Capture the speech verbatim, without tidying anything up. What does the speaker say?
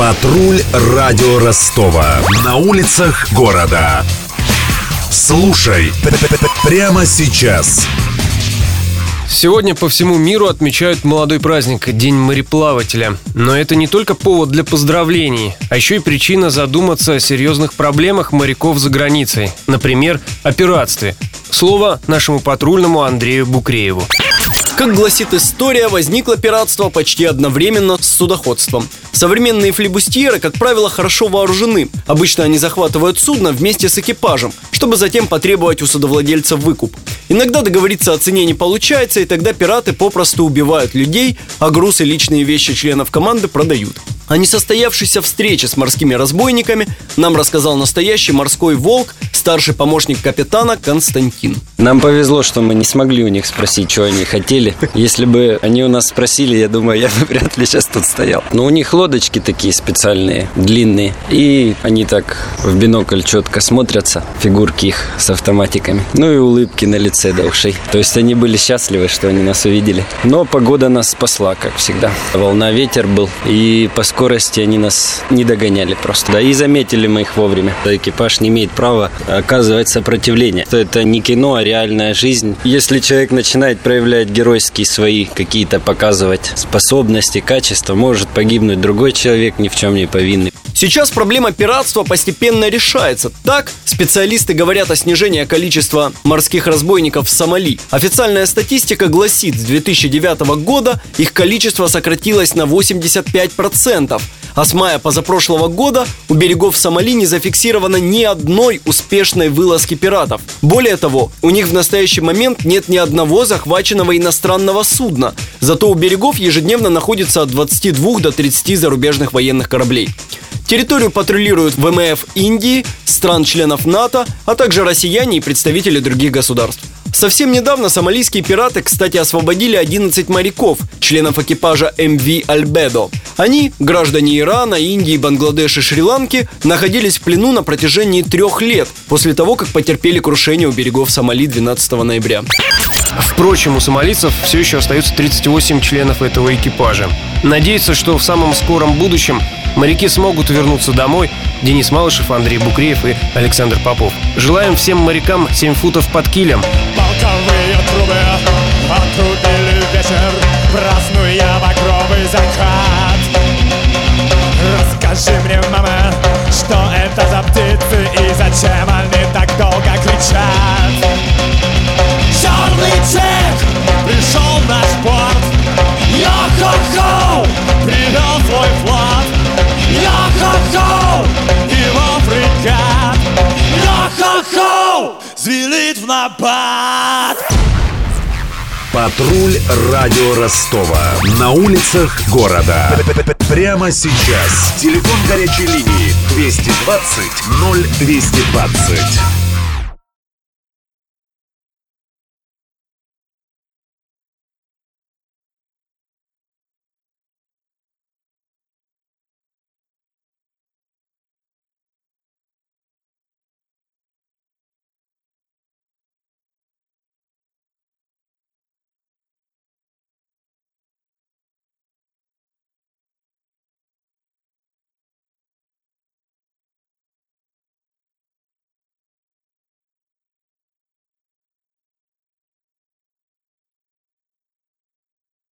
Патруль радио Ростова. На улицах города. Слушай прямо сейчас. Сегодня по всему миру отмечают молодой праздник – День мореплавателя. Но это не только повод для поздравлений, а еще и причина задуматься о серьезных проблемах моряков за границей. Например, о пиратстве. Слово нашему патрульному Андрею Букрееву. Как гласит история, возникло пиратство почти одновременно с судоходством. Современные флибустьеры, как правило, хорошо вооружены. Обычно они захватывают судно вместе с экипажем, чтобы затем потребовать у судовладельца выкуп. Иногда договориться о цене не получается, и тогда пираты попросту убивают людей, а груз и личные вещи членов команды продают. О несостоявшейся встрече с морскими разбойниками нам рассказал настоящий морской волк, старший помощник капитана Константин. Нам повезло, что мы не смогли у них спросить, что они хотели. Если бы они у нас спросили, я думаю, я бы вряд ли сейчас тут стоял. Но у них лодочки такие специальные, длинные. И они так в бинокль четко смотрятся, фигурки их с автоматиками. Ну и улыбки на лице до ушей. То есть они были счастливы, что они нас увидели. Но погода нас спасла, как всегда. Волна, ветер был. И по скорости они нас не догоняли просто. Да и заметили мы их вовремя. Экипаж не имеет права оказывать сопротивление. Это не кино, а реальная жизнь. Если человек начинает проявлять геройские свои какие-то показывать способности, качества, может погибнуть другой человек, ни в чем не повинный. Сейчас проблема пиратства постепенно решается. Так, специалисты говорят о снижении количества морских разбойников в Сомали. Официальная статистика гласит, с две тысячи девятого года их количество сократилось на восемьдесят пять процентов. А с мая позапрошлого года у берегов Сомали не зафиксировано ни одной успешной вылазки пиратов. Более того, у них в настоящий момент нет ни одного захваченного иностранного судна. Зато у берегов ежедневно находится от двадцати двух до тридцати зарубежных военных кораблей. Территорию патрулируют вэ эм эф Индии, стран-членов НАТО, а также россияне и представители других государств. Совсем недавно сомалийские пираты, кстати, освободили одиннадцать моряков, членов экипажа эм ви Альбедо. Они, граждане Ирана, Индии, Бангладеш и Шри-Ланки, находились в плену на протяжении трех лет после того, как потерпели крушение у берегов Сомали двенадцатого ноября. Впрочем, у сомалийцев все еще остаются тридцать восемь членов этого экипажа. Надеюсь, что в самом скором будущем моряки смогут вернуться домой. Денис Малышев, Андрей Букреев и Александр Попов. Желаем всем морякам семь футов под килем. Полковые трубы отрубили вечер, празднуя багровый закат. Расскажи мне, мама, что это за птицы и зачем они так долго кричат? Черный чек пришел в наш порт, йо-хо-хо, привел свой флот, йо-хо-хо, его фрегат, йо-хо-хо, звелит в напад. Патруль радио Ростова. На улицах города. Прямо сейчас. Телефон горячей линии двести двадцать ноль двести двадцать.